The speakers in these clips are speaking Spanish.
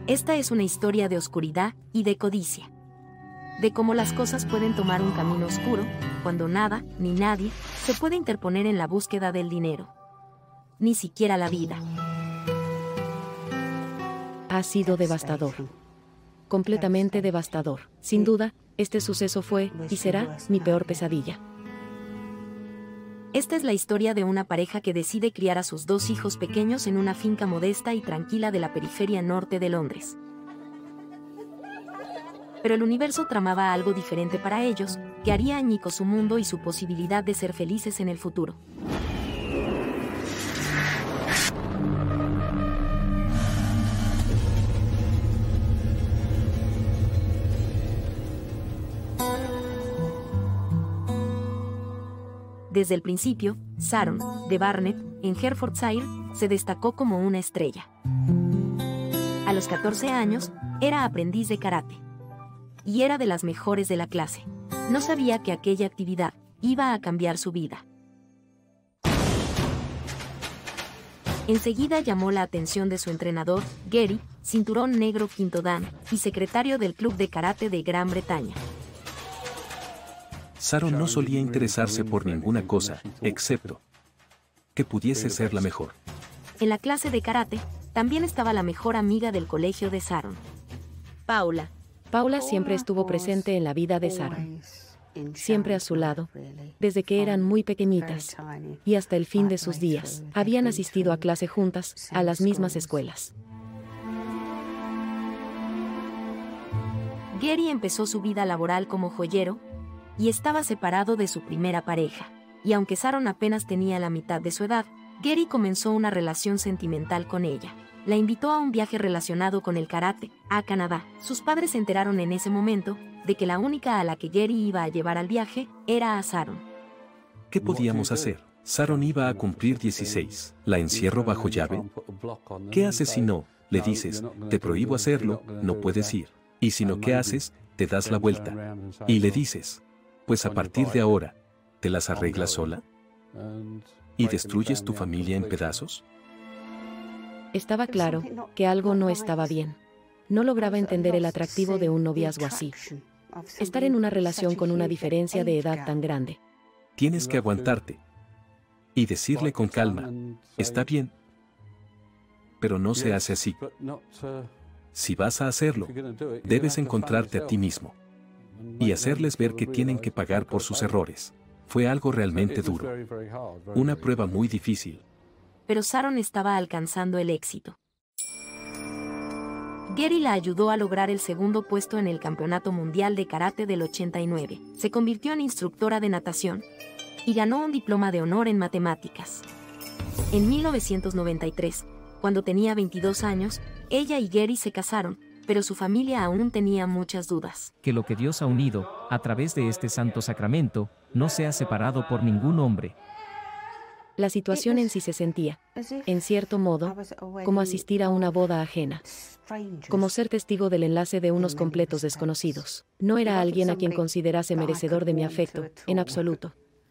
Esta es una historia de oscuridad y de codicia. De cómo las cosas pueden tomar un camino oscuro, cuando nada, ni nadie, se puede interponer en la búsqueda del dinero. Ni siquiera la vida. Ha sido devastador. Completamente devastador. Sin duda, este suceso fue, y será, mi peor pesadilla. Esta es la historia de una pareja que decide criar a sus 2 hijos pequeños en una finca modesta y tranquila de la periferia norte de Londres. Pero el universo tramaba algo diferente para ellos, que haría añicos su mundo y su posibilidad de ser felices en el futuro. Desde el principio, Sharon, de Barnet, en Hertfordshire, se destacó como una estrella. A los 14 años, era aprendiz de karate. Y era de las mejores de la clase. No sabía que aquella actividad iba a cambiar su vida. Enseguida llamó la atención de su entrenador, Gary, cinturón negro quinto dan, y secretario del club de karate de Gran Bretaña. Sharon no solía interesarse por ninguna cosa, excepto que pudiese ser la mejor. En la clase de karate, también estaba la mejor amiga del colegio de Sharon, Paula. Paula siempre estuvo presente en la vida de Sharon. Siempre a su lado, desde que eran muy pequeñitas, y hasta el fin de sus días, habían asistido a clase juntas, a las mismas escuelas. Gary empezó su vida laboral como joyero, y estaba separado de su primera pareja. Y aunque Sharon apenas tenía la mitad de su edad, Gary comenzó una relación sentimental con ella. La invitó a un viaje relacionado con el karate, a Canadá. Sus padres se enteraron en ese momento de que la única a la que Gary iba a llevar al viaje era a Sharon. ¿Qué podíamos hacer? Sharon iba a cumplir 16. ¿La encierro bajo llave? ¿Qué haces si no? Le dices, te prohíbo hacerlo, no puedes ir. Y si no, ¿qué haces? Te das la vuelta. Y le dices, pues a partir de ahora, ¿te las arreglas sola? ¿Y destruyes tu familia en pedazos? Estaba claro que algo no estaba bien. No lograba entender el atractivo de un noviazgo así. Estar en una relación con una diferencia de edad tan grande. Tienes que aguantarte. Y decirle con calma, está bien, pero no se hace así. Si vas a hacerlo, debes encontrarte a ti mismo. Y hacerles ver que tienen que pagar por sus errores. Fue algo realmente duro. Una prueba muy difícil. Pero Sharon estaba alcanzando el éxito. Gary la ayudó a lograr el segundo puesto en el Campeonato Mundial de Karate del 89. Se convirtió en instructora de natación y ganó un diploma de honor en matemáticas. En 1993, cuando tenía 22 años, ella y Gary se casaron, pero su familia aún tenía muchas dudas. Que lo que Dios ha unido, a través de este santo sacramento, no sea separado por ningún hombre. La situación en sí se sentía, en cierto modo, como asistir a una boda ajena. Como ser testigo del enlace de unos completos desconocidos. No era alguien a quien considerase merecedor de mi afecto, en absoluto.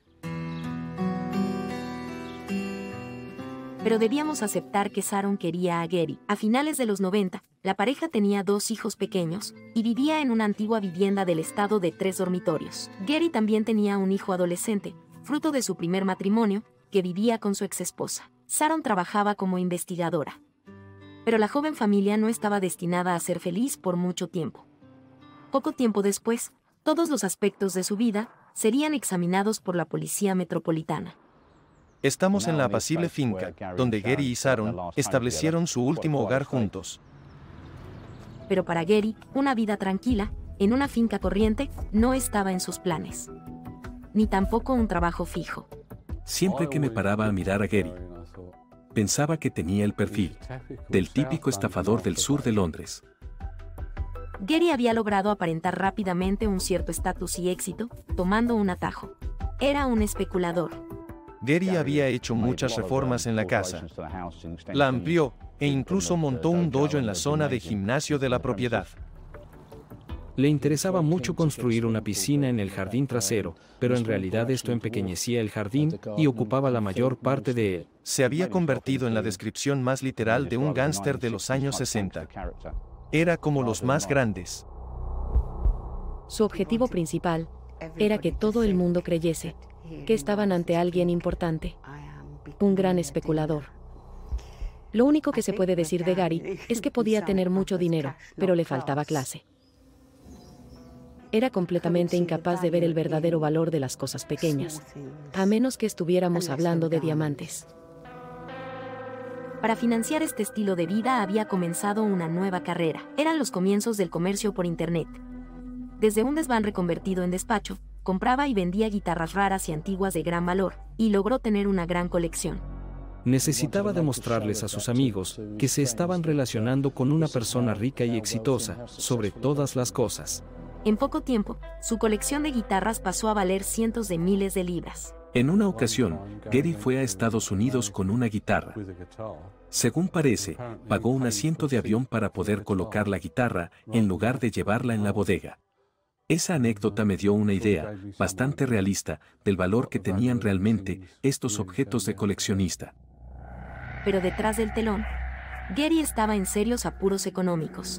Pero debíamos aceptar que Sharon quería a Gary. A finales de los 90, la pareja tenía 2 hijos pequeños y vivía en una antigua vivienda del estado de 3 dormitorios. Gary también tenía un hijo adolescente, fruto de su primer matrimonio, que vivía con su exesposa. Sharon trabajaba como investigadora. Pero la joven familia no estaba destinada a ser feliz por mucho tiempo. Poco tiempo después, todos los aspectos de su vida serían examinados por la policía metropolitana. Estamos en la apacible finca, donde Gary y Sharon establecieron su último hogar juntos. Pero para Gary, una vida tranquila, en una finca corriente, no estaba en sus planes. Ni tampoco un trabajo fijo. Siempre que me paraba a mirar a Gary, pensaba que tenía el perfil del típico estafador del sur de Londres. Gary había logrado aparentar rápidamente un cierto estatus y éxito, tomando un atajo. Era un especulador. Gary había hecho muchas reformas en la casa. La amplió e incluso montó un dojo en la zona de gimnasio de la propiedad. Le interesaba mucho construir una piscina en el jardín trasero, pero en realidad esto empequeñecía el jardín y ocupaba la mayor parte de él. Se había convertido en la descripción más literal de un gángster de los años 60. Era como los más grandes. Su objetivo principal era que todo el mundo creyese que estaban ante alguien importante, un gran especulador. Lo único que se puede decir de Gary es que podía tener mucho dinero, pero le faltaba clase. Era completamente incapaz de ver el verdadero valor de las cosas pequeñas, a menos que estuviéramos hablando de diamantes. Para financiar este estilo de vida había comenzado una nueva carrera. Eran los comienzos del comercio por Internet. Desde un desván reconvertido en despacho, compraba y vendía guitarras raras y antiguas de gran valor, y logró tener una gran colección. Necesitaba demostrarles a sus amigos que se estaban relacionando con una persona rica y exitosa, sobre todas las cosas. En poco tiempo, su colección de guitarras pasó a valer cientos de miles de libras. En una ocasión, Gary fue a Estados Unidos con una guitarra. Según parece, pagó un asiento de avión para poder colocar la guitarra en lugar de llevarla en la bodega. Esa anécdota me dio una idea, bastante realista, del valor que tenían realmente estos objetos de coleccionista. Pero detrás del telón, Gary estaba en serios apuros económicos.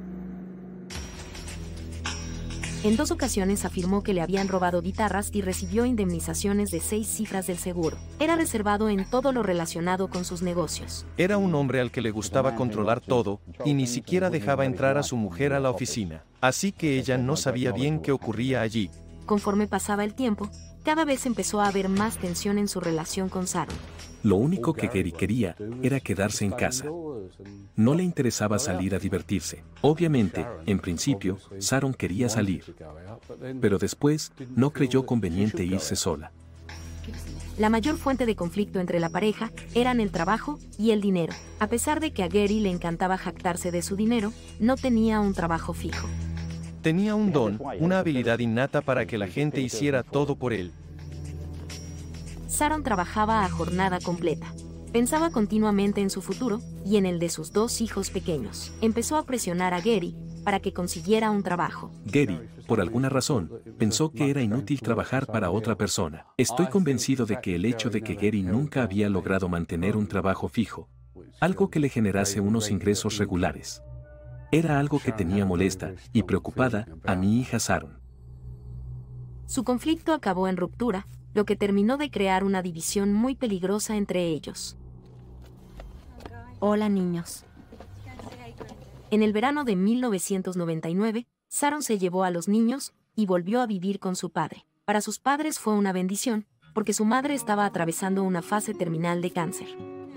En 2 ocasiones afirmó que le habían robado guitarras y recibió indemnizaciones de 6 cifras del seguro. Era reservado en todo lo relacionado con sus negocios. Era un hombre al que le gustaba controlar todo y ni siquiera dejaba entrar a su mujer a la oficina. Así que ella no sabía bien qué ocurría allí. Conforme pasaba el tiempo, cada vez empezó a haber más tensión en su relación con Sharon. Lo único que Gary quería era quedarse en casa. No le interesaba salir a divertirse. Obviamente, en principio, Sharon quería salir. Pero después, no creyó conveniente irse sola. La mayor fuente de conflicto entre la pareja eran el trabajo y el dinero. A pesar de que a Gary le encantaba jactarse de su dinero, no tenía un trabajo fijo. Tenía un don, una habilidad innata para que la gente hiciera todo por él. Sharon trabajaba a jornada completa. Pensaba continuamente en su futuro y en el de sus 2 hijos pequeños. Empezó a presionar a Gary para que consiguiera un trabajo. Gary, por alguna razón, pensó que era inútil trabajar para otra persona. Estoy convencido de que el hecho de que Gary nunca había logrado mantener un trabajo fijo, algo que le generase unos ingresos regulares, era algo que tenía molesta y preocupada a mi hija Sharon. Su conflicto acabó en ruptura, lo que terminó de crear una división muy peligrosa entre ellos. Hola, niños. En el verano de 1999, Sharon se llevó a los niños y volvió a vivir con su padre. Para sus padres fue una bendición, porque su madre estaba atravesando una fase terminal de cáncer.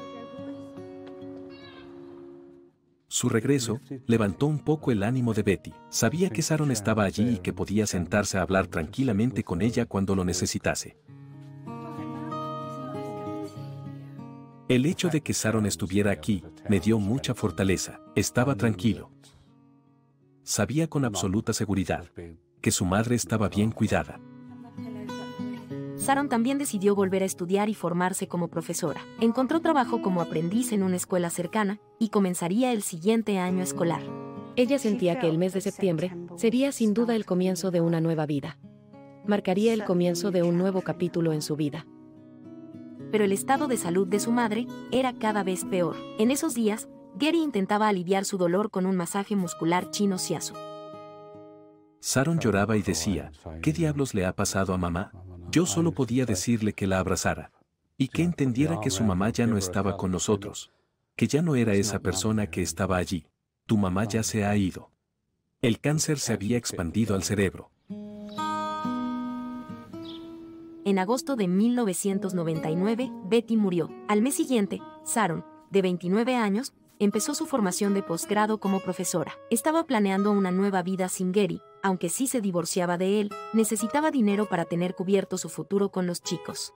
Su regreso levantó un poco el ánimo de Betty. Sabía que Sharon estaba allí y que podía sentarse a hablar tranquilamente con ella cuando lo necesitase. El hecho de que Sharon estuviera aquí me dio mucha fortaleza. Estaba tranquilo. Sabía con absoluta seguridad que su madre estaba bien cuidada. Sharon también decidió volver a estudiar y formarse como profesora. Encontró trabajo como aprendiz en una escuela cercana y comenzaría el siguiente año escolar. Ella sentía que el mes de septiembre sería sin duda el comienzo de una nueva vida. Marcaría el comienzo de un nuevo capítulo en su vida. Pero el estado de salud de su madre era cada vez peor. En esos días, Gary intentaba aliviar su dolor con un masaje muscular chino shiatsu. Sharon lloraba y decía, ¿qué diablos le ha pasado a mamá? Yo solo podía decirle que la abrazara y que entendiera que su mamá ya no estaba con nosotros, que ya no era esa persona que estaba allí. Tu mamá ya se ha ido. El cáncer se había expandido al cerebro. En agosto de 1999, Betty murió. Al mes siguiente, Sharon, de 29 años, empezó su formación de posgrado como profesora. Estaba planeando una nueva vida sin Gary, aunque sí se divorciaba de él, necesitaba dinero para tener cubierto su futuro con los chicos.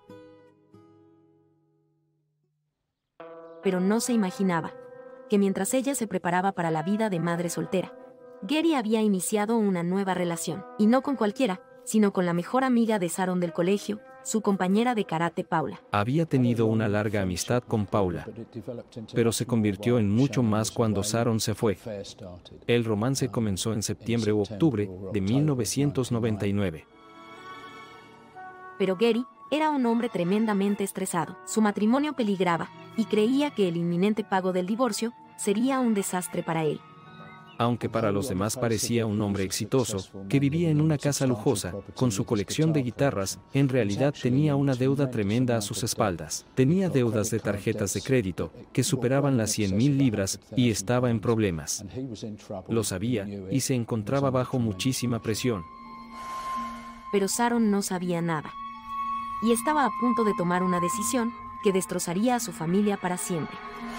Pero no se imaginaba que mientras ella se preparaba para la vida de madre soltera, Gary había iniciado una nueva relación, y no con cualquiera, sino con la mejor amiga de Sharon del colegio, su compañera de karate Paula. Había tenido una larga amistad con Paula, pero se convirtió en mucho más cuando Sharon se fue. El romance comenzó en septiembre u octubre de 1999. Pero Gary era un hombre tremendamente estresado. Su matrimonio peligraba, y creía que el inminente pago del divorcio sería un desastre para él. Aunque para los demás parecía un hombre exitoso, que vivía en una casa lujosa, con su colección de guitarras, en realidad tenía una deuda tremenda a sus espaldas. Tenía deudas de tarjetas de crédito, que superaban las 100.000 libras, y estaba en problemas. Lo sabía, y se encontraba bajo muchísima presión. Pero Sharon no sabía nada. Y estaba a punto de tomar una decisión que destrozaría a su familia para siempre.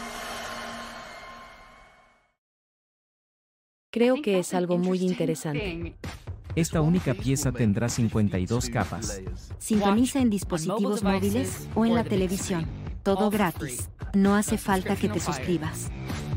Creo que es algo muy interesante. Esta única pieza tendrá 52 capas. Sintoniza en dispositivos móviles o en la televisión. Todo gratis. No hace falta que te suscribas.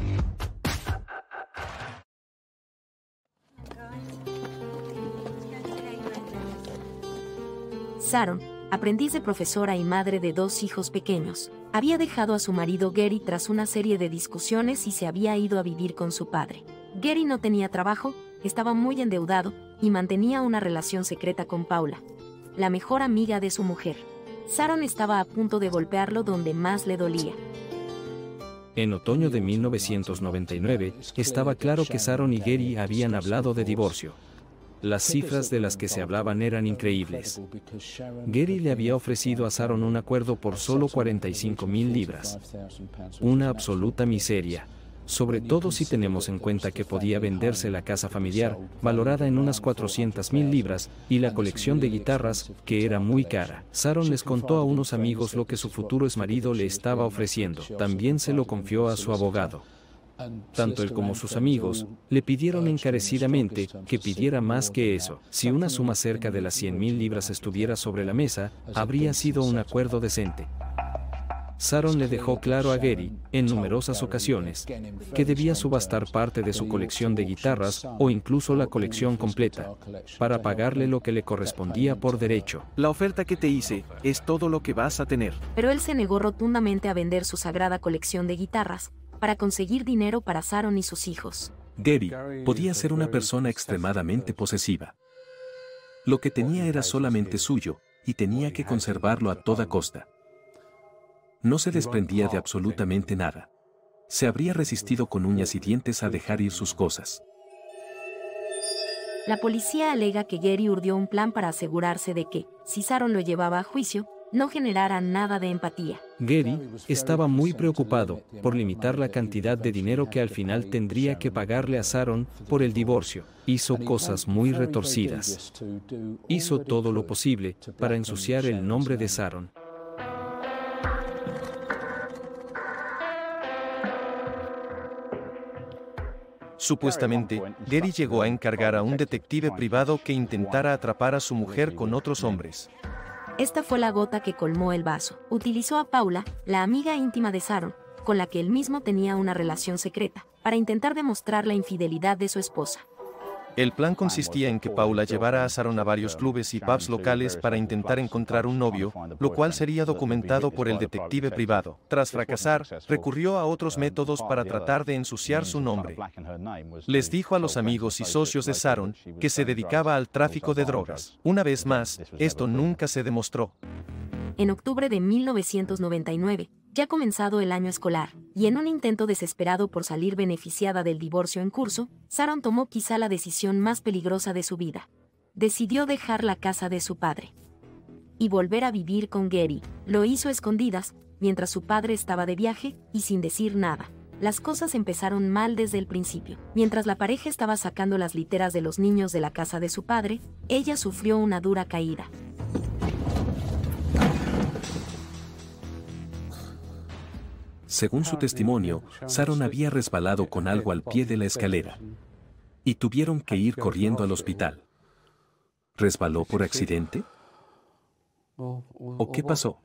Sharon, aprendiz de profesora y madre de 2 hijos pequeños, había dejado a su marido Gary tras una serie de discusiones y se había ido a vivir con su padre. Gary no tenía trabajo, estaba muy endeudado y mantenía una relación secreta con Paula, la mejor amiga de su mujer. Sharon estaba a punto de golpearlo donde más le dolía. En otoño de 1999, estaba claro que Sharon y Gary habían hablado de divorcio. Las cifras de las que se hablaban eran increíbles. Gary le había ofrecido a Sharon un acuerdo por solo 45.000 libras. Una absoluta miseria. Sobre todo si tenemos en cuenta que podía venderse la casa familiar, valorada en unas 400.000 libras, y la colección de guitarras, que era muy cara. Sharon les contó a unos amigos lo que su futuro exmarido le estaba ofreciendo. También se lo confió a su abogado. Tanto él como sus amigos le pidieron encarecidamente que pidiera más que eso. Si una suma cerca de las 100.000 libras estuviera sobre la mesa, habría sido un acuerdo decente. Sharon le dejó claro a Gary, en numerosas ocasiones, que debía subastar parte de su colección de guitarras o incluso la colección completa, para pagarle lo que le correspondía por derecho. La oferta que te hice es todo lo que vas a tener. Pero él se negó rotundamente a vender su sagrada colección de guitarras para conseguir dinero para Sharon y sus hijos. Gary podía ser una persona extremadamente posesiva. Lo que tenía era solamente suyo, y tenía que conservarlo a toda costa. No se desprendía de absolutamente nada. Se habría resistido con uñas y dientes a dejar ir sus cosas. La policía alega que Gary urdió un plan para asegurarse de que, si Sharon lo llevaba a juicio, no generara nada de empatía. Gary estaba muy preocupado por limitar la cantidad de dinero que al final tendría que pagarle a Sharon por el divorcio. Hizo cosas muy retorcidas. Hizo todo lo posible para ensuciar el nombre de Sharon. Supuestamente, Gary llegó a encargar a un detective privado que intentara atrapar a su mujer con otros hombres. Esta fue la gota que colmó el vaso. Utilizó a Paula, la amiga íntima de Sharon, con la que él mismo tenía una relación secreta, para intentar demostrar la infidelidad de su esposa. El plan consistía en que Paula llevara a Sharon a varios clubes y pubs locales para intentar encontrar un novio, lo cual sería documentado por el detective privado. Tras fracasar, recurrió a otros métodos para tratar de ensuciar su nombre. Les dijo a los amigos y socios de Sharon que se dedicaba al tráfico de drogas. Una vez más, esto nunca se demostró. En octubre de 1999, ya comenzado el año escolar, y en un intento desesperado por salir beneficiada del divorcio en curso, Sharon tomó quizá la decisión más peligrosa de su vida. Decidió dejar la casa de su padre y volver a vivir con Gary. Lo hizo a escondidas, mientras su padre estaba de viaje, y sin decir nada. Las cosas empezaron mal desde el principio. Mientras la pareja estaba sacando las literas de los niños de la casa de su padre, ella sufrió una dura caída. Según su testimonio, Sharon había resbalado con algo al pie de la escalera y tuvieron que ir corriendo al hospital. ¿Resbaló por accidente? ¿O qué pasó?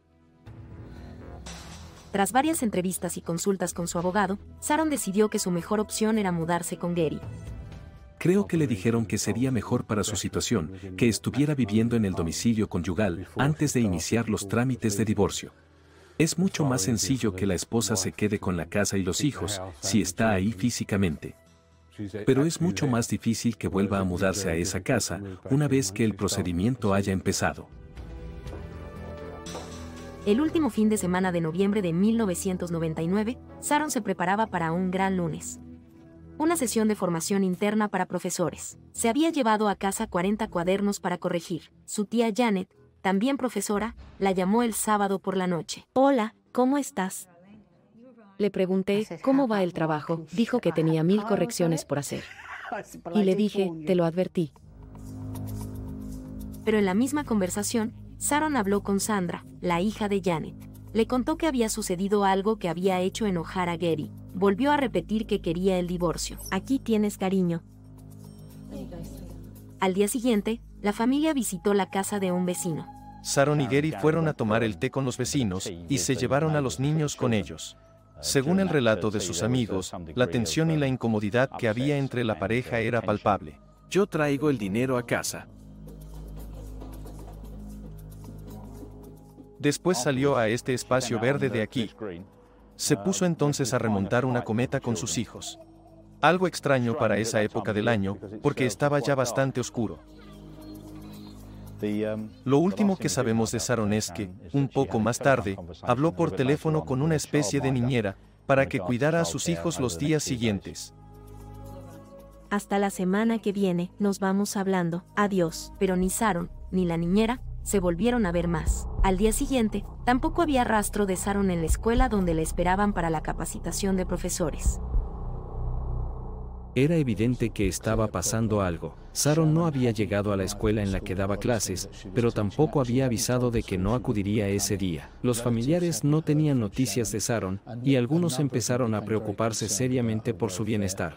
Tras varias entrevistas y consultas con su abogado, Sharon decidió que su mejor opción era mudarse con Gary. Creo que le dijeron que sería mejor para su situación que estuviera viviendo en el domicilio conyugal antes de iniciar los trámites de divorcio. Es mucho más sencillo que la esposa se quede con la casa y los hijos, si está ahí físicamente. Pero es mucho más difícil que vuelva a mudarse a esa casa una vez que el procedimiento haya empezado. El último fin de semana de noviembre de 1999, Sharon se preparaba para un gran lunes. una sesión de formación interna para profesores. Se había llevado a casa 40 cuadernos para corregir. Su tía Janet, también profesora, la llamó el sábado por la noche. Hola, ¿cómo estás? Le pregunté, ¿cómo va el trabajo? Dijo que tenía 1000 correcciones por hacer. Y le dije, te lo advertí. Pero en la misma conversación, Sharon habló con Sandra, la hija de Janet. Le contó que había sucedido algo que había hecho enojar a Gary. Volvió a repetir que quería el divorcio. Aquí tienes cariño. Al día siguiente, la familia visitó la casa de un vecino. Sharon y Gary fueron a tomar el té con los vecinos y se llevaron a los niños con ellos. Según el relato de sus amigos, la tensión y la incomodidad que había entre la pareja era palpable. Yo traigo el dinero a casa. Después salió a este espacio verde de aquí. Se puso entonces a remontar una cometa con sus hijos. Algo extraño para esa época del año, porque estaba ya bastante oscuro. Lo último que sabemos de Sharon es que, un poco más tarde, habló por teléfono con una especie de niñera, para que cuidara a sus hijos los días siguientes. Hasta la semana que viene, nos vamos hablando. Adiós. Pero ni Sharon, ni la niñera, se volvieron a ver más. Al día siguiente, tampoco había rastro de Sharon en la escuela donde le esperaban para la capacitación de profesores. Era evidente que estaba pasando algo. Sharon no había llegado a la escuela en la que daba clases, pero tampoco había avisado de que no acudiría ese día. Los familiares no tenían noticias de Sharon, y algunos empezaron a preocuparse seriamente por su bienestar.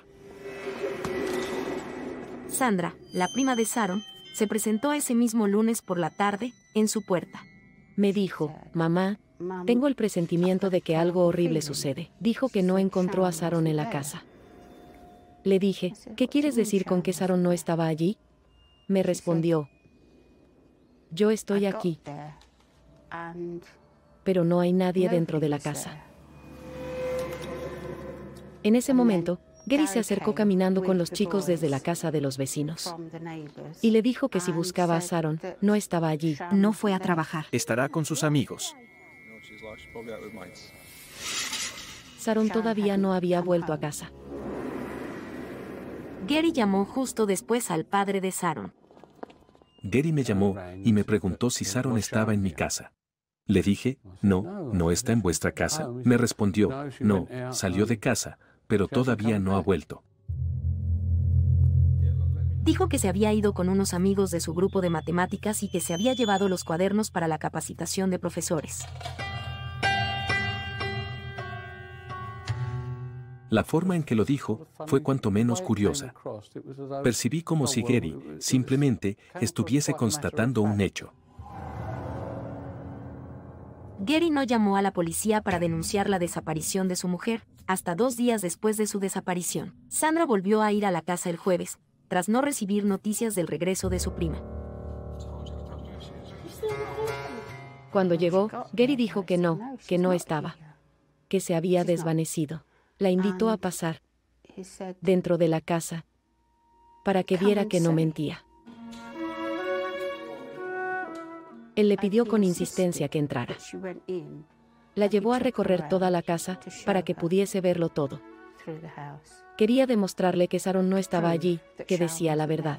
Sandra, la prima de Sharon, se presentó ese mismo lunes por la tarde, en su puerta. Me dijo, mamá, tengo el presentimiento de que algo horrible sucede. Dijo que no encontró a Sharon en la casa. Le dije, ¿qué quieres decir con que Sharon no estaba allí? Me respondió, yo estoy aquí, pero no hay nadie dentro de la casa. En ese momento, Gary se acercó caminando con los chicos desde la casa de los vecinos. Y le dijo que si buscaba a Sharon, no estaba allí. No fue a trabajar. Estará con sus amigos. Sharon todavía no había vuelto a casa. Gary llamó justo después al padre de Sharon. Gary me llamó y me preguntó si Sharon estaba en mi casa. Le dije, no está en vuestra casa. Me respondió, no, salió de casa, pero todavía no ha vuelto. Dijo que se había ido con unos amigos de su grupo de matemáticas y que se había llevado los cuadernos para la capacitación de profesores. La forma en que lo dijo fue cuanto menos curiosa. Percibí como si Gary simplemente estuviese constatando un hecho. Gary no llamó a la policía para denunciar la desaparición de su mujer, hasta 2 días después de su desaparición. Sandra volvió a ir a la casa el jueves, tras no recibir noticias del regreso de su prima. Cuando llegó, Gary dijo que no estaba, que se había desvanecido. La invitó a pasar dentro de la casa para que viera que no mentía. Él le pidió con insistencia que entrara. La llevó a recorrer toda la casa para que pudiese verlo todo. Quería demostrarle que Sharon no estaba allí, que decía la verdad.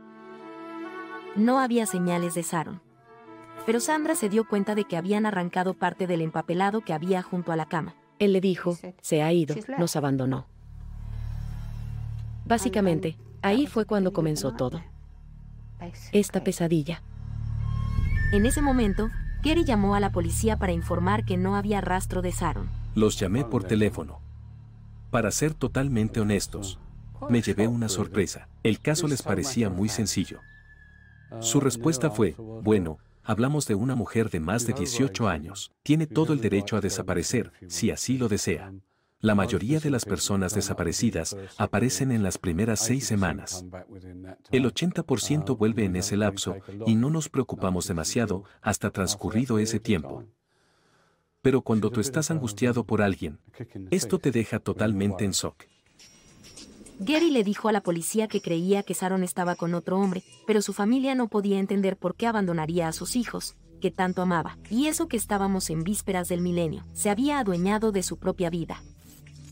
No había señales de Sharon. Pero Sandra se dio cuenta de que habían arrancado parte del empapelado que había junto a la cama. Él le dijo, se ha ido, nos abandonó. Básicamente, ahí fue cuando comenzó todo. Esta pesadilla. En ese momento, Gary llamó a la policía para informar que no había rastro de Sharon. Los llamé por teléfono. Para ser totalmente honestos, me llevé una sorpresa. El caso les parecía muy sencillo. Su respuesta fue, bueno, hablamos de una mujer de más de 18 años. Tiene todo el derecho a desaparecer, si así lo desea. La mayoría de las personas desaparecidas aparecen en las primeras 6 semanas. El 80% vuelve en ese lapso y no nos preocupamos demasiado hasta transcurrido ese tiempo. Pero cuando tú estás angustiado por alguien, esto te deja totalmente en shock. Gary le dijo a la policía que creía que Sharon estaba con otro hombre, pero su familia no podía entender por qué abandonaría a sus hijos, que tanto amaba. Y eso que estábamos en vísperas del milenio, se había adueñado de su propia vida.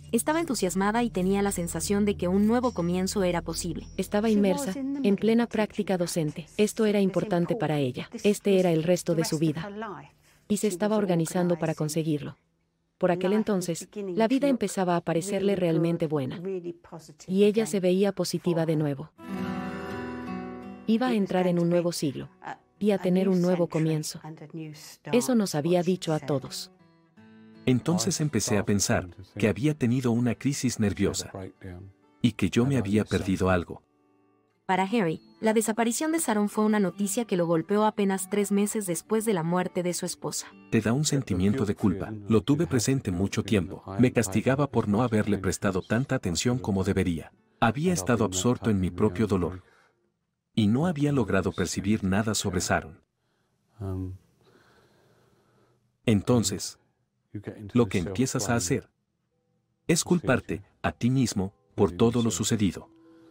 Estaba entusiasmada y tenía la sensación de que un nuevo comienzo era posible. Estaba inmersa en plena práctica docente. Esto era importante para ella. Este era el resto de su vida. Y se estaba organizando para conseguirlo. Por aquel entonces, la vida empezaba a parecerle realmente buena. Y ella se veía positiva de nuevo. Iba a entrar en un nuevo siglo. Y a tener un nuevo comienzo. Eso nos había dicho a todos. Entonces empecé a pensar que había tenido una crisis nerviosa y que yo me había perdido algo. Para Harry, la desaparición de Sharon fue una noticia que lo golpeó apenas 3 meses después de la muerte de su esposa. Te da un sentimiento de culpa. Lo tuve presente mucho tiempo. Me castigaba por no haberle prestado tanta atención como debería. Había estado absorto en mi propio dolor. Y no había logrado percibir nada sobre Sharon. Entonces, lo que empiezas a hacer es culparte a ti mismo por todo lo sucedido.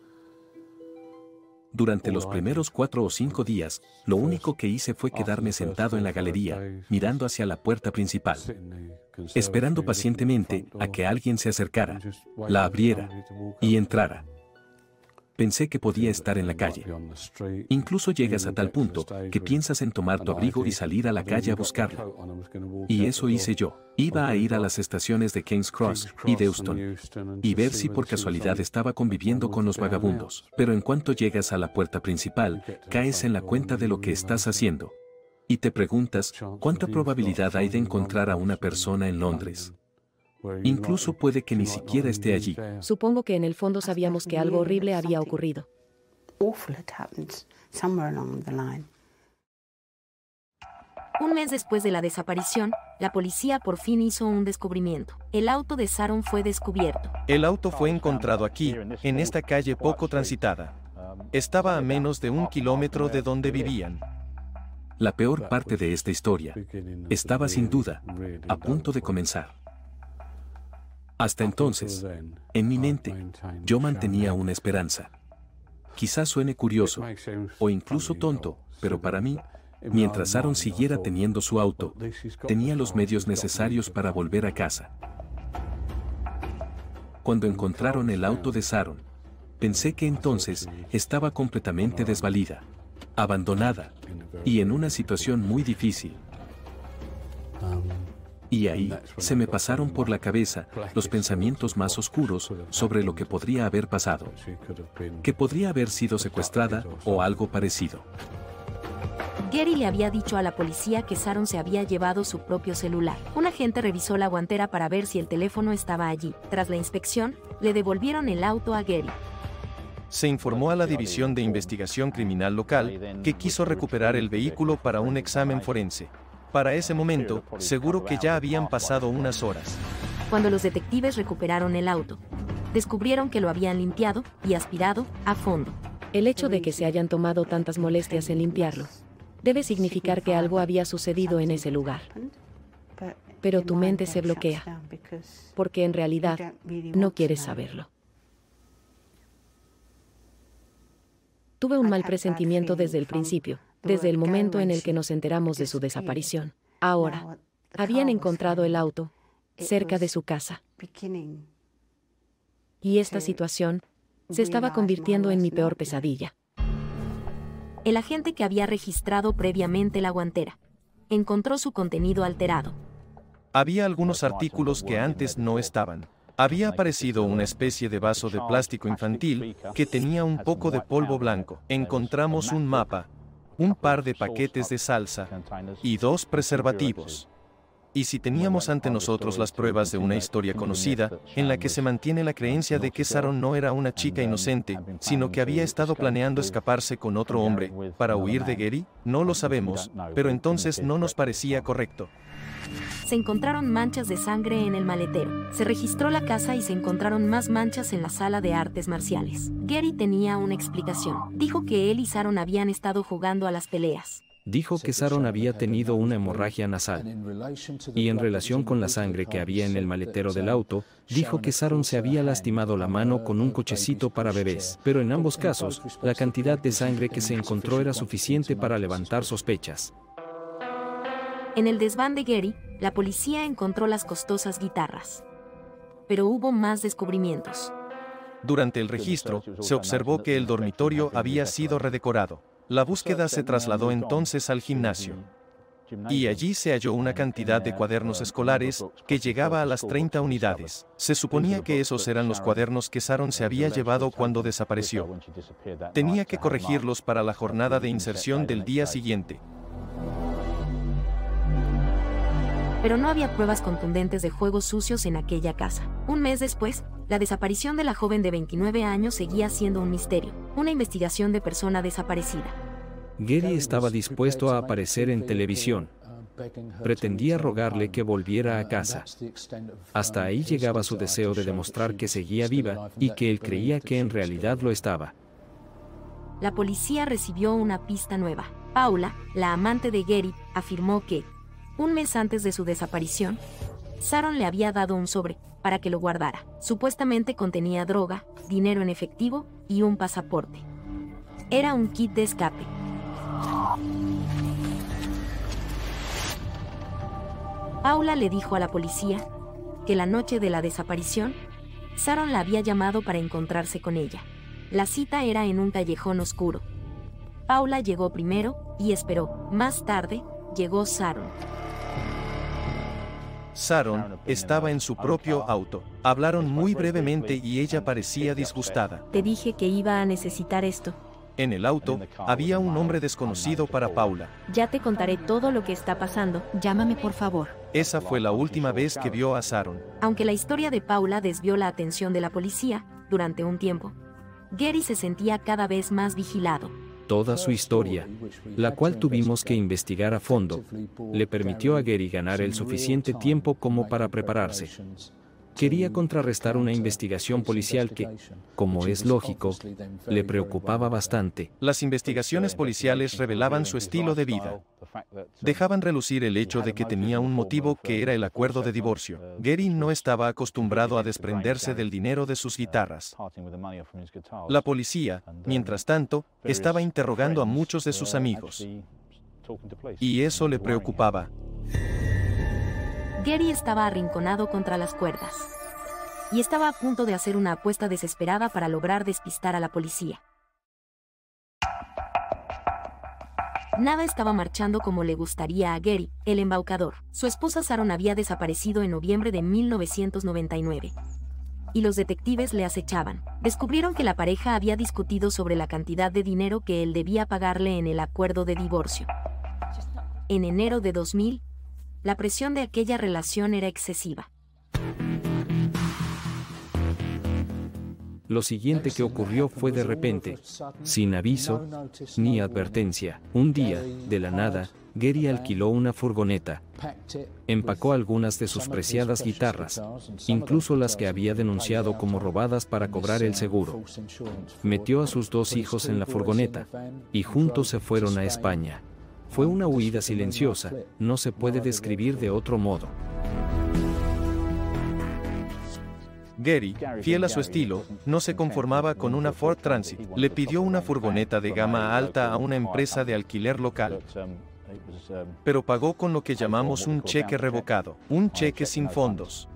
Durante los primeros 4 o 5 días, lo único que hice fue quedarme sentado en la galería, mirando hacia la puerta principal, esperando pacientemente a que alguien se acercara, la abriera y entrara. Pensé que podía estar en la calle. Incluso llegas a tal punto que piensas en tomar tu abrigo y salir a la calle a buscarla. Y eso hice yo. Iba a ir a las estaciones de King's Cross y de Euston y ver si por casualidad estaba conviviendo con los vagabundos. Pero en cuanto llegas a la puerta principal, caes en la cuenta de lo que estás haciendo. Y te preguntas, ¿cuánta probabilidad hay de encontrar a una persona en Londres? Incluso puede que ni siquiera esté allí. Supongo que en el fondo sabíamos que algo horrible había ocurrido. Un mes después de la desaparición, la policía por fin hizo un descubrimiento. El auto de Sharon fue descubierto. El auto fue encontrado aquí, en esta calle poco transitada. Estaba a menos de 1 kilómetro de donde vivían. La peor parte de esta historia estaba sin duda a punto de comenzar. Hasta entonces, en mi mente, yo mantenía una esperanza. Quizás suene curioso, o incluso tonto, pero para mí, mientras Sharon siguiera teniendo su auto, tenía los medios necesarios para volver a casa. Cuando encontraron el auto de Sharon, pensé que entonces estaba completamente desvalida, abandonada, y en una situación muy difícil. Y ahí, se me pasaron por la cabeza los pensamientos más oscuros sobre lo que podría haber pasado. Que podría haber sido secuestrada o algo parecido. Gary le había dicho a la policía que Sharon se había llevado su propio celular. Un agente revisó la guantera para ver si el teléfono estaba allí. Tras la inspección, le devolvieron el auto a Gary. Se informó a la División de Investigación Criminal local que quiso recuperar el vehículo para un examen forense. Para ese momento, seguro que ya habían pasado unas horas. Cuando los detectives recuperaron el auto, descubrieron que lo habían limpiado y aspirado a fondo. El hecho de que se hayan tomado tantas molestias en limpiarlo debe significar que algo había sucedido en ese lugar. Pero tu mente se bloquea, porque en realidad no quieres saberlo. Tuve un mal presentimiento desde el principio, desde el momento en el que nos enteramos de su desaparición. Ahora, habían encontrado el auto cerca de su casa. Y esta situación se estaba convirtiendo en mi peor pesadilla. El agente que había registrado previamente la guantera encontró su contenido alterado. Había algunos artículos que antes no estaban. Había aparecido una especie de vaso de plástico infantil que tenía un poco de polvo blanco. Encontramos un mapa, un par de paquetes de salsa y 2 preservativos. Y si teníamos ante nosotros las pruebas de una historia conocida, en la que se mantiene la creencia de que Sharon no era una chica inocente, sino que había estado planeando escaparse con otro hombre para huir de Gary, no lo sabemos, pero entonces no nos parecía correcto. Se encontraron manchas de sangre en el maletero. Se registró la casa y se encontraron más manchas en la sala de artes marciales. Gary tenía una explicación. Dijo que él y Sharon habían estado jugando a las peleas. Dijo que Sharon había tenido una hemorragia nasal. Y en relación con la sangre que había en el maletero del auto, dijo que Sharon se había lastimado la mano con un cochecito para bebés. Pero en ambos casos, la cantidad de sangre que se encontró era suficiente para levantar sospechas. En el desván de Gary, la policía encontró las costosas guitarras. pero hubo más descubrimientos. Durante el registro, se observó que el dormitorio había sido redecorado. La búsqueda se trasladó entonces al gimnasio. Y allí se halló una cantidad de cuadernos escolares que llegaba a las 30 unidades. Se suponía que esos eran los cuadernos que Sharon se había llevado cuando desapareció. Tenía que corregirlos para la jornada de inserción del día siguiente. Pero no había pruebas contundentes de juegos sucios en aquella casa. Un mes después, la desaparición de la joven de 29 años seguía siendo un misterio, una investigación de persona desaparecida. Gary estaba dispuesto a aparecer en televisión. Pretendía rogarle que volviera a casa. Hasta ahí llegaba su deseo de demostrar que seguía viva y que él creía que en realidad lo estaba. La policía recibió una pista nueva. Paula, la amante de Gary, afirmó que, un mes antes de su desaparición, Sharon le había dado un sobre para que lo guardara. Supuestamente contenía droga, dinero en efectivo y un pasaporte. Era un kit de escape. Paula le dijo a la policía que la noche de la desaparición, Sharon la había llamado para encontrarse con ella. La cita era en un callejón oscuro. Paula llegó primero y esperó. Más tarde, llegó Sharon. Sharon estaba en su propio auto. Hablaron muy brevemente y ella parecía disgustada. Te dije que iba a necesitar esto. En el auto, había un hombre desconocido para Paula. Ya te contaré todo lo que está pasando. Llámame por favor. Esa fue la última vez que vio a Sharon. Aunque la historia de Paula desvió la atención de la policía, durante un tiempo, Gary se sentía cada vez más vigilado. Toda su historia, la cual tuvimos que investigar a fondo, le permitió a Gary ganar el suficiente tiempo como para prepararse. Quería contrarrestar una investigación policial que, como es lógico, le preocupaba bastante. Las investigaciones policiales revelaban su estilo de vida. Dejaban relucir el hecho de que tenía un motivo que era el acuerdo de divorcio. Gary no estaba acostumbrado a desprenderse del dinero de sus guitarras. La policía, mientras tanto, estaba interrogando a muchos de sus amigos. Y eso le preocupaba. Gary estaba arrinconado contra las cuerdas. Y estaba a punto de hacer una apuesta desesperada para lograr despistar a la policía. Nada estaba marchando como le gustaría a Gary, el embaucador. Su esposa Sharon había desaparecido en noviembre de 1999. Y los detectives le acechaban. Descubrieron que la pareja había discutido sobre la cantidad de dinero que él debía pagarle en el acuerdo de divorcio. En enero de 2000, la presión de aquella relación era excesiva. Lo siguiente que ocurrió fue de repente, sin aviso ni advertencia. Un día, de la nada, Gary alquiló una furgoneta. Empacó algunas de sus preciadas guitarras, incluso las que había denunciado como robadas para cobrar el seguro. Metió a sus 2 hijos en la furgoneta y juntos se fueron a España. Fue una huida silenciosa, no se puede describir de otro modo. Gary, fiel a su estilo, no se conformaba con una Ford Transit. Le pidió una furgoneta de gama alta a una empresa de alquiler local. Pero pagó con lo que llamamos un cheque revocado, un cheque sin fondos.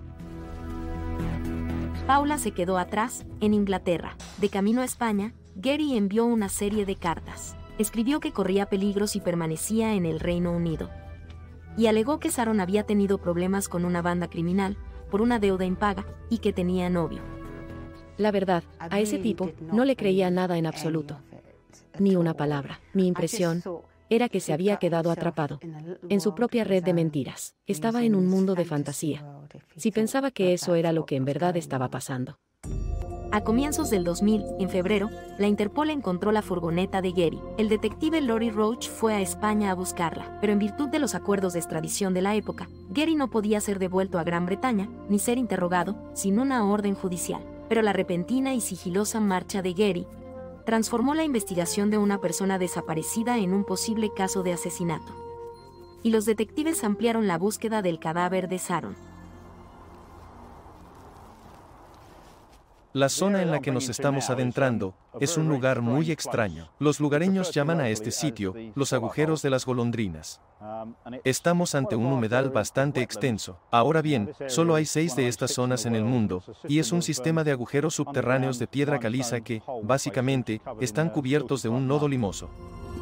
Paula se quedó atrás, en Inglaterra. De camino a España, Gary envió una serie de cartas. Escribió que corría peligro si permanecía en el Reino Unido. Y alegó que Sharon había tenido problemas con una banda criminal, por una deuda impaga, y que tenía novio. La verdad, a ese tipo no le creía nada en absoluto. Ni una palabra. Mi impresión era que se había quedado atrapado en su propia red de mentiras. Estaba en un mundo de fantasía. Si pensaba que eso era lo que en verdad estaba pasando. A comienzos del 2000, en febrero, la Interpol encontró la furgoneta de Gary. El detective Laurie Roach fue a España a buscarla, pero en virtud de los acuerdos de extradición de la época, Gary no podía ser devuelto a Gran Bretaña, ni ser interrogado, sin una orden judicial. Pero la repentina y sigilosa marcha de Gary transformó la investigación de una persona desaparecida en un posible caso de asesinato. Y los detectives ampliaron la búsqueda del cadáver de Sharon. La zona en la que nos estamos adentrando es un lugar muy extraño. Los lugareños llaman a este sitio los agujeros de las golondrinas. Estamos ante un humedal bastante extenso. Ahora bien, solo hay 6 de estas zonas en el mundo, y es un sistema de agujeros subterráneos de piedra caliza que, básicamente, están cubiertos de un lodo limoso.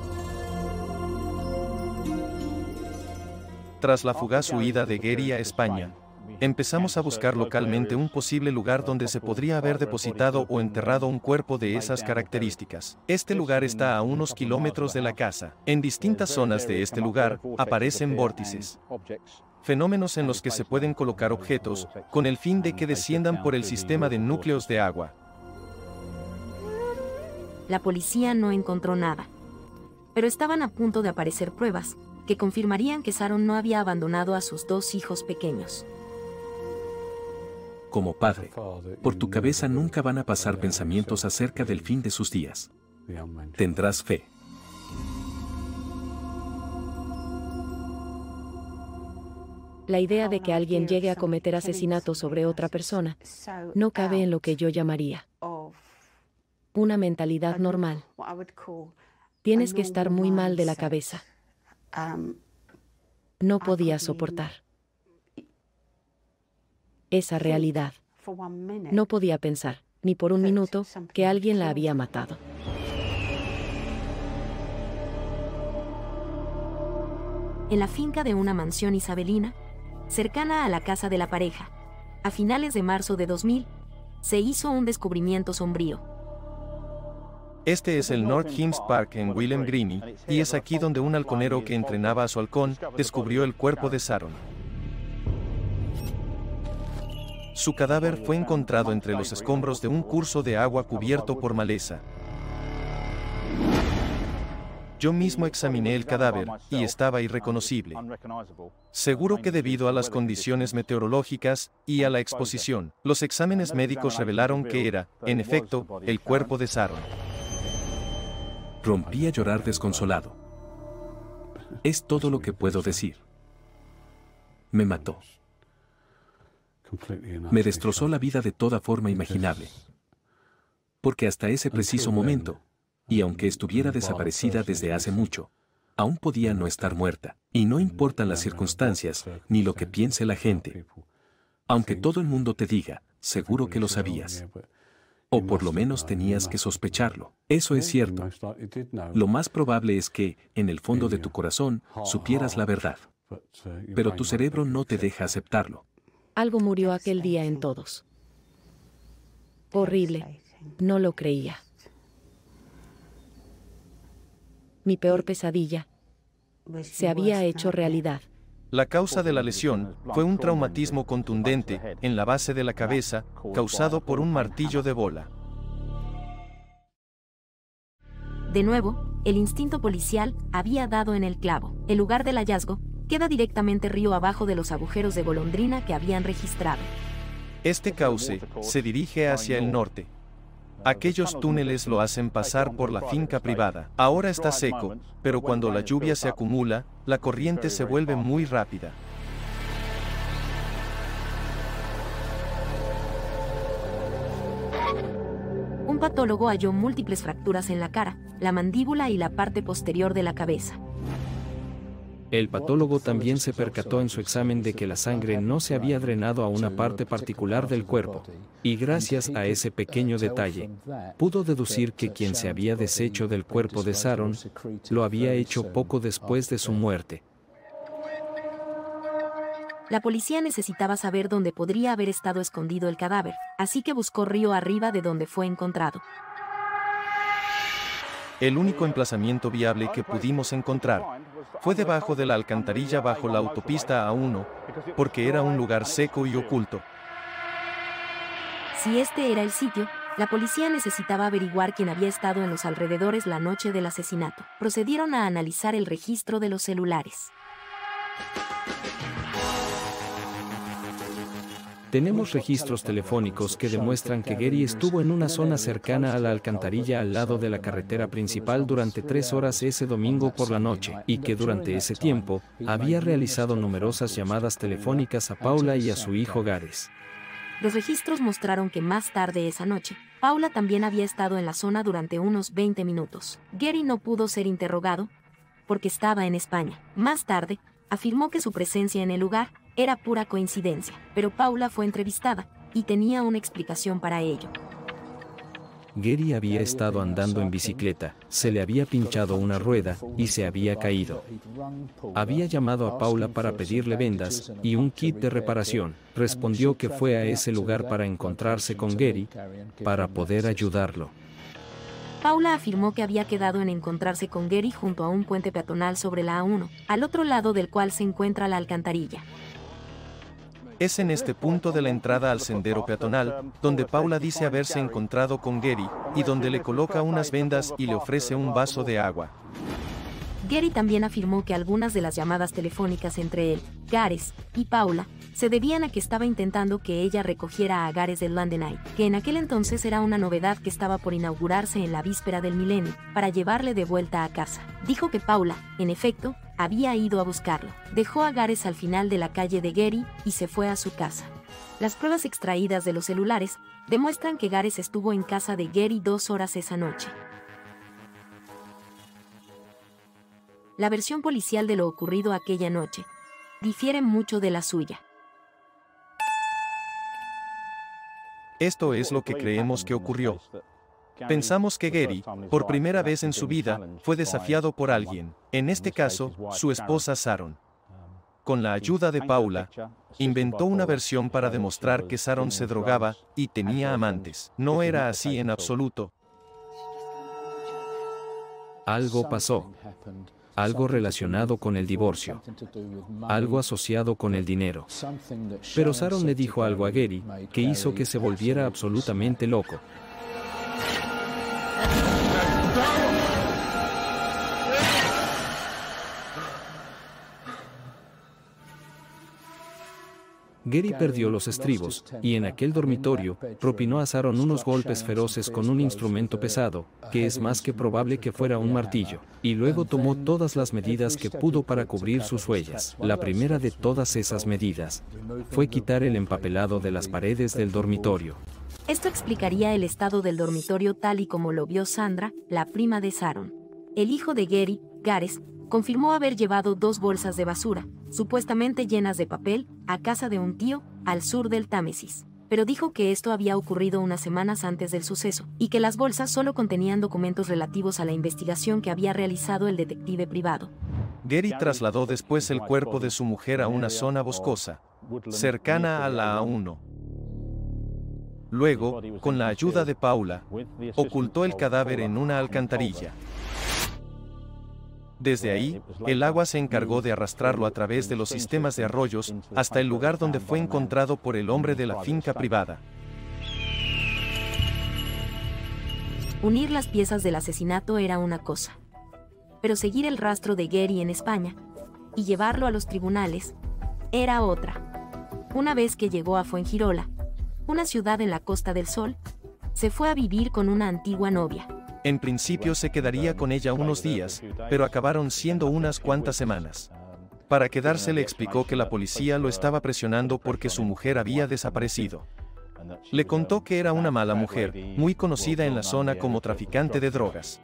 Tras la fugaz huida de Gary a España, empezamos a buscar localmente un posible lugar donde se podría haber depositado o enterrado un cuerpo de esas características. Este lugar está a unos kilómetros de la casa. En distintas zonas de este lugar aparecen vórtices, fenómenos en los que se pueden colocar objetos con el fin de que desciendan por el sistema de núcleos de agua. La policía no encontró nada, pero estaban a punto de aparecer pruebas que confirmarían que Sharon no había abandonado a sus 2 hijos pequeños. Como padre, por tu cabeza nunca van a pasar pensamientos acerca del fin de sus días. Tendrás fe. La idea de que alguien llegue a cometer asesinato sobre otra persona no cabe en lo que yo llamaría una mentalidad normal. Tienes que estar muy mal de la cabeza. No podía soportar esa realidad. No podía pensar, ni por un minuto, que alguien la había matado. En la finca de una mansión isabelina, cercana a la casa de la pareja, a finales de marzo de 2000, se hizo un descubrimiento sombrío. Este es el North Hims Park en Willem Greene, y es aquí donde un halconero que entrenaba a su halcón descubrió el cuerpo de Sharon. Su cadáver fue encontrado entre los escombros de un curso de agua cubierto por maleza. Yo mismo examiné el cadáver, y estaba irreconocible. Seguro que debido a las condiciones meteorológicas y a la exposición, los exámenes médicos revelaron que era, en efecto, el cuerpo de Sharon. Rompí a llorar desconsolado. Es todo lo que puedo decir. Me mató. Me destrozó la vida de toda forma imaginable. Porque hasta ese preciso momento, y aunque estuviera desaparecida desde hace mucho, aún podía no estar muerta, y no importan las circunstancias, ni lo que piense la gente. Aunque todo el mundo te diga, seguro que lo sabías. O por lo menos tenías que sospecharlo. Eso es cierto. Lo más probable es que, en el fondo de tu corazón, supieras la verdad. Pero tu cerebro no te deja aceptarlo. Algo murió aquel día en todos. Horrible. No lo creía. Mi peor pesadilla se había hecho realidad. La causa de la lesión fue un traumatismo contundente en la base de la cabeza, causado por un martillo de bola. De nuevo, el instinto policial había dado en el clavo. El lugar del hallazgo queda directamente río abajo de los agujeros de golondrina que habían registrado. Este cauce se dirige hacia el norte. Aquellos túneles lo hacen pasar por la finca privada. Ahora está seco, pero cuando la lluvia se acumula, la corriente se vuelve muy rápida. Un patólogo halló múltiples fracturas en la cara, la mandíbula y la parte posterior de la cabeza. El patólogo también se percató en su examen de que la sangre no se había drenado a una parte particular del cuerpo, y gracias a ese pequeño detalle, pudo deducir que quien se había deshecho del cuerpo de Sharon lo había hecho poco después de su muerte. La policía necesitaba saber dónde podría haber estado escondido el cadáver, así que buscó río arriba de donde fue encontrado. El único emplazamiento viable que pudimos encontrar fue debajo de la alcantarilla bajo la autopista A1, porque era un lugar seco y oculto. Si este era el sitio, la policía necesitaba averiguar quién había estado en los alrededores la noche del asesinato. Procedieron a analizar el registro de los celulares. Tenemos registros telefónicos que demuestran que Gary estuvo en una zona cercana a la alcantarilla al lado de la carretera principal durante 3 horas ese domingo por la noche, y que durante ese tiempo había realizado numerosas llamadas telefónicas a Paula y a su hijo Gareth. Los registros mostraron que más tarde esa noche, Paula también había estado en la zona durante unos 20 minutos. Gary no pudo ser interrogado porque estaba en España. Más tarde, afirmó que su presencia en el lugar era pura coincidencia, pero Paula fue entrevistada y tenía una explicación para ello. Gary había estado andando en bicicleta, se le había pinchado una rueda y se había caído. Había llamado a Paula para pedirle vendas y un kit de reparación. Respondió que fue a ese lugar para encontrarse con Gary, para poder ayudarlo. Paula afirmó que había quedado en encontrarse con Gary junto a un puente peatonal sobre la A1, al otro lado del cual se encuentra la alcantarilla. Es en este punto de la entrada al sendero peatonal, donde Paula dice haberse encontrado con Gary, y donde le coloca unas vendas y le ofrece un vaso de agua. Gary también afirmó que algunas de las llamadas telefónicas entre él, Gares y Paula se debían a que estaba intentando que ella recogiera a Gares del London Eye, que en aquel entonces era una novedad que estaba por inaugurarse en la víspera del milenio, para llevarle de vuelta a casa. Dijo que Paula, en efecto, había ido a buscarlo. Dejó a Gares al final de la calle de Gary y se fue a su casa. Las pruebas extraídas de los celulares demuestran que Gares estuvo en casa de Gary 2 horas esa noche. La versión policial de lo ocurrido aquella noche difiere mucho de la suya. Esto es lo que creemos que ocurrió. Pensamos que Gary, por primera vez en su vida, fue desafiado por alguien, en este caso, su esposa Sharon. Con la ayuda de Paula, inventó una versión para demostrar que Sharon se drogaba y tenía amantes. No era así en absoluto. Algo pasó. Algo relacionado con el divorcio. Algo asociado con el dinero. Pero Sharon le dijo algo a Gary que hizo que se volviera absolutamente loco. Gary perdió los estribos, y en aquel dormitorio, propinó a Sharon unos golpes feroces con un instrumento pesado, que es más que probable que fuera un martillo, y luego tomó todas las medidas que pudo para cubrir sus huellas. La primera de todas esas medidas fue quitar el empapelado de las paredes del dormitorio. Esto explicaría el estado del dormitorio tal y como lo vio Sandra, la prima de Sharon. El hijo de Gary, Gares, confirmó haber llevado 2 bolsas de basura, supuestamente llenas de papel, a casa de un tío, al sur del Támesis. Pero dijo que esto había ocurrido unas semanas antes del suceso, y que las bolsas solo contenían documentos relativos a la investigación que había realizado el detective privado. Gary trasladó después el cuerpo de su mujer a una zona boscosa, cercana a la A1. Luego, con la ayuda de Paula, ocultó el cadáver en una alcantarilla. Desde ahí, el agua se encargó de arrastrarlo a través de los sistemas de arroyos hasta el lugar donde fue encontrado por el hombre de la finca privada. Unir las piezas del asesinato era una cosa, pero seguir el rastro de Gary en España y llevarlo a los tribunales era otra. Una vez que llegó a Fuengirola, una ciudad en la Costa del Sol, se fue a vivir con una antigua novia. En principio se quedaría con ella unos días, pero acabaron siendo unas cuantas semanas. Para quedarse le explicó que la policía lo estaba presionando porque su mujer había desaparecido. Le contó que era una mala mujer, muy conocida en la zona como traficante de drogas.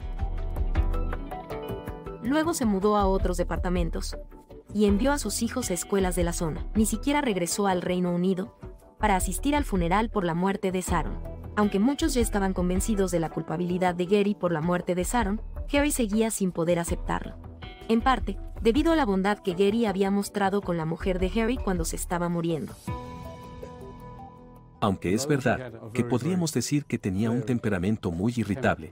Luego se mudó a otros departamentos y envió a sus hijos a escuelas de la zona. Ni siquiera regresó al Reino Unido para asistir al funeral por la muerte de Sharon. Aunque muchos ya estaban convencidos de la culpabilidad de Gary por la muerte de Sharon, Gary seguía sin poder aceptarlo. En parte, debido a la bondad que Gary había mostrado con la mujer de Gary cuando se estaba muriendo. Aunque es verdad que podríamos decir que tenía un temperamento muy irritable.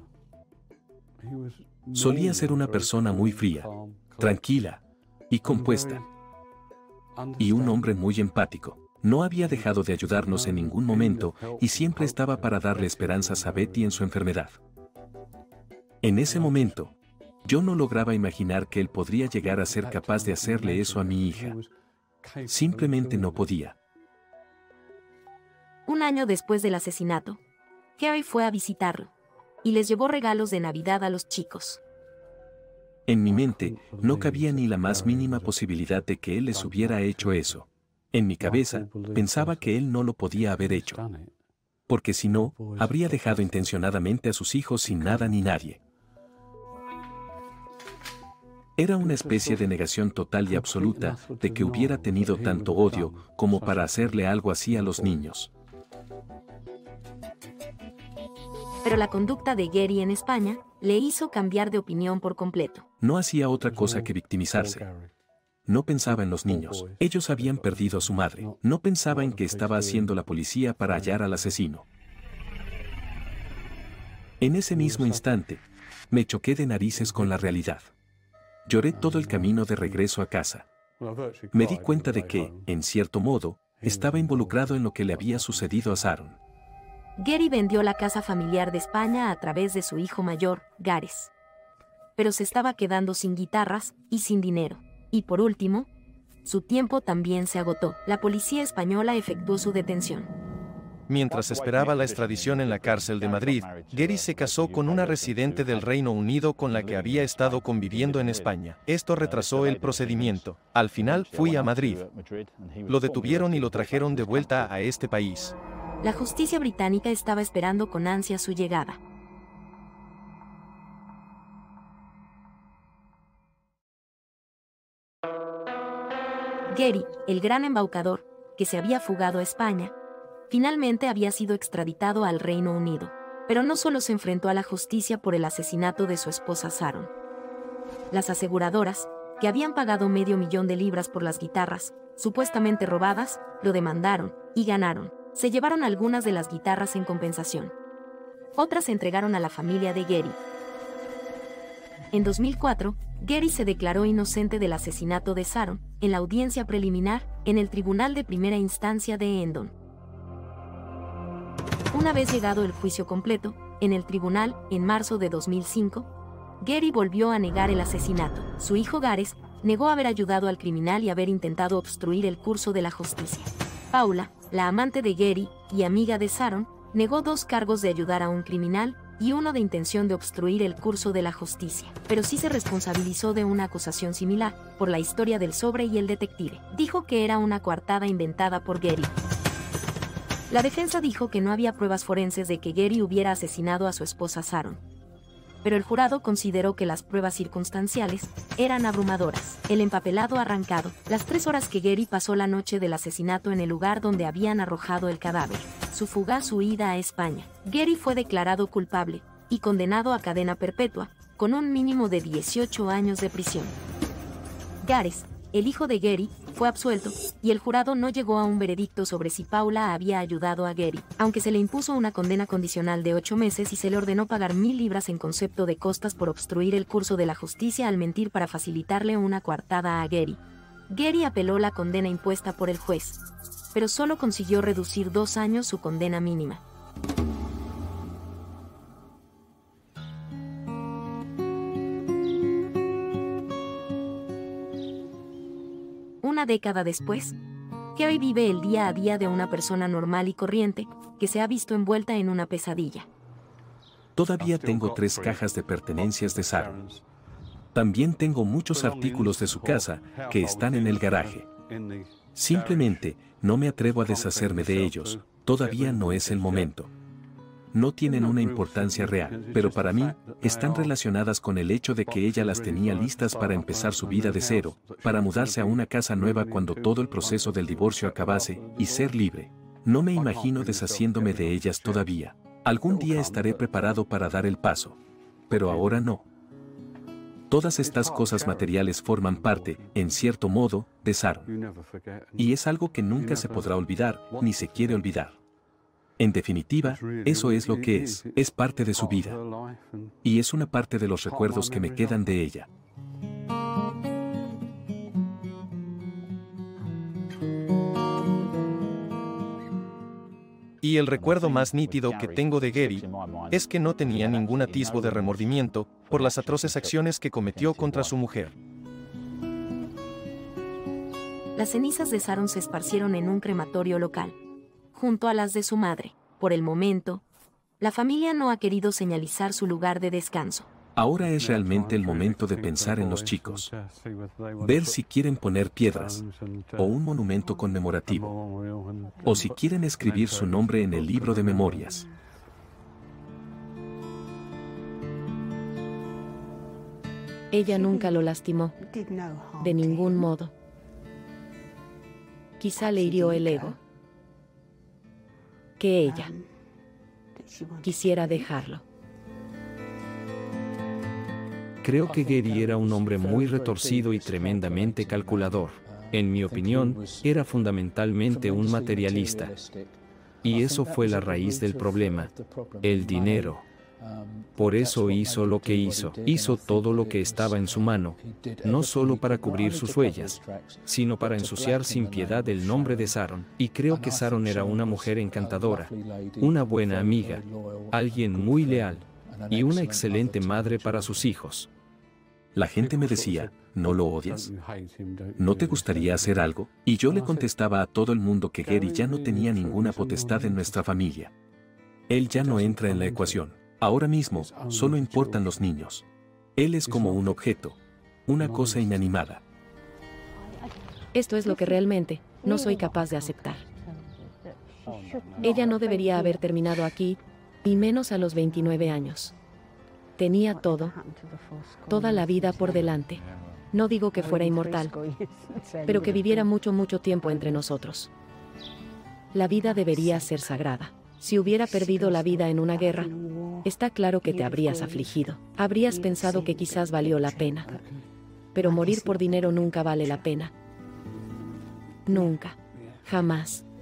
Solía ser una persona muy fría, tranquila y compuesta. Y un hombre muy empático. No había dejado de ayudarnos en ningún momento y siempre estaba para darle esperanzas a Betty en su enfermedad. En ese momento, yo no lograba imaginar que él podría llegar a ser capaz de hacerle eso a mi hija. Simplemente no podía. Un año después del asesinato, Gary fue a visitarlo y les llevó regalos de Navidad a los chicos. En mi mente, no cabía ni la más mínima posibilidad de que él les hubiera hecho eso. En mi cabeza, pensaba que él no lo podía haber hecho. Porque si no, habría dejado intencionadamente a sus hijos sin nada ni nadie. Era una especie de negación total y absoluta de que hubiera tenido tanto odio como para hacerle algo así a los niños. Pero la conducta de Gary en España le hizo cambiar de opinión por completo. No hacía otra cosa que victimizarse. No pensaba en los niños. Ellos habían perdido a su madre. No pensaba en qué estaba haciendo la policía para hallar al asesino. En ese mismo instante, me choqué de narices con la realidad. Lloré todo el camino de regreso a casa. Me di cuenta de que, en cierto modo, estaba involucrado en lo que le había sucedido a Sharon. Gary vendió la casa familiar de España a través de su hijo mayor, Gareth. Pero se estaba quedando sin guitarras y sin dinero. Y por último, su tiempo también se agotó. La policía española efectuó su detención. Mientras esperaba la extradición en la cárcel de Madrid, Gary se casó con una residente del Reino Unido con la que había estado conviviendo en España. Esto retrasó el procedimiento. Al final fui a Madrid. Lo detuvieron y lo trajeron de vuelta a este país. La justicia británica estaba esperando con ansia su llegada. Gary, el gran embaucador, que se había fugado a España, finalmente había sido extraditado al Reino Unido. Pero no solo se enfrentó a la justicia por el asesinato de su esposa Sharon. Las aseguradoras, que habían pagado $500,000 por las guitarras, supuestamente robadas, lo demandaron y ganaron. Se llevaron algunas de las guitarras en compensación. Otras se entregaron a la familia de Gary. En 2004, Gary se declaró inocente del asesinato de Sharon, en la audiencia preliminar, en el Tribunal de Primera Instancia de Hendon. Una vez llegado el juicio completo, en el tribunal, en marzo de 2005, Gary volvió a negar el asesinato. Su hijo Gareth negó haber ayudado al criminal y haber intentado obstruir el curso de la justicia. Paula, la amante de Gary y amiga de Sharon, negó 2 cargos de ayudar a un criminal y uno de intención de obstruir el curso de la justicia. Pero sí se responsabilizó de una acusación similar, por la historia del sobre y el detective. Dijo que era una coartada inventada por Gary. La defensa dijo que no había pruebas forenses de que Gary hubiera asesinado a su esposa Sharon. Pero el jurado consideró que las pruebas circunstanciales eran abrumadoras. El empapelado arrancado, las 3 horas que Gary pasó la noche del asesinato en el lugar donde habían arrojado el cadáver, su fugaz huida a España. Gary fue declarado culpable y condenado a cadena perpetua, con un mínimo de 18 años de prisión. Gareth, el hijo de Gary, fue absuelto, y el jurado no llegó a un veredicto sobre si Paula había ayudado a Gary, aunque se le impuso una condena condicional de 8 meses y se le ordenó pagar 1,000 libras en concepto de costas por obstruir el curso de la justicia al mentir para facilitarle una coartada a Gary. Gary apeló la condena impuesta por el juez, pero solo consiguió reducir 2 años su condena mínima. Una década después, Gary vive el día a día de una persona normal y corriente, que se ha visto envuelta en una pesadilla. Todavía tengo 3 cajas de pertenencias de Sharon. También tengo muchos artículos de su casa que están en el garaje. Simplemente, no me atrevo a deshacerme de ellos, todavía no es el momento. No tienen una importancia real, pero para mí, están relacionadas con el hecho de que ella las tenía listas para empezar su vida de cero, para mudarse a una casa nueva cuando todo el proceso del divorcio acabase, y ser libre. No me imagino deshaciéndome de ellas todavía. Algún día estaré preparado para dar el paso. Pero ahora no. Todas estas cosas materiales forman parte, en cierto modo, de Sharon. Y es algo que nunca se podrá olvidar, ni se quiere olvidar. En definitiva, eso es lo que es parte de su vida. Y es una parte de los recuerdos que me quedan de ella. Y el recuerdo más nítido que tengo de Gary es que no tenía ningún atisbo de remordimiento por las atroces acciones que cometió contra su mujer. Las cenizas de Sharon se esparcieron en un crematorio local, junto a las de su madre. Por el momento, la familia no ha querido señalizar su lugar de descanso. Ahora es realmente el momento de pensar en los chicos. Ver si quieren poner piedras, o un monumento conmemorativo, o si quieren escribir su nombre en el libro de memorias. Ella nunca lo lastimó, de ningún modo. Quizá le hirió el ego, que ella quisiera dejarlo. Creo que Gary era un hombre muy retorcido y tremendamente calculador. En mi opinión, era fundamentalmente un materialista. Y eso fue la raíz del problema, el dinero. Por eso hizo lo que hizo. Hizo todo lo que estaba en su mano, no solo para cubrir sus huellas, sino para ensuciar sin piedad el nombre de Sharon. Y creo que Sharon era una mujer encantadora, una buena amiga, alguien muy leal, y una excelente madre para sus hijos. La gente me decía, ¿no lo odias? ¿No te gustaría hacer algo? Y yo le contestaba a todo el mundo que Gary ya no tenía ninguna potestad en nuestra familia. Él ya no entra en la ecuación. Ahora mismo, solo importan los niños. Él es como un objeto, una cosa inanimada. Esto es lo que realmente no soy capaz de aceptar. Ella no debería haber terminado aquí, y menos a los 29 años. Tenía todo, toda la vida por delante. No digo que fuera inmortal, pero que viviera mucho tiempo entre nosotros. La vida debería ser sagrada. Si hubiera perdido la vida en una guerra, está claro que te habrías afligido. Habrías pensado que quizás valió la pena. Pero morir por dinero nunca vale la pena. Nunca. Jamás.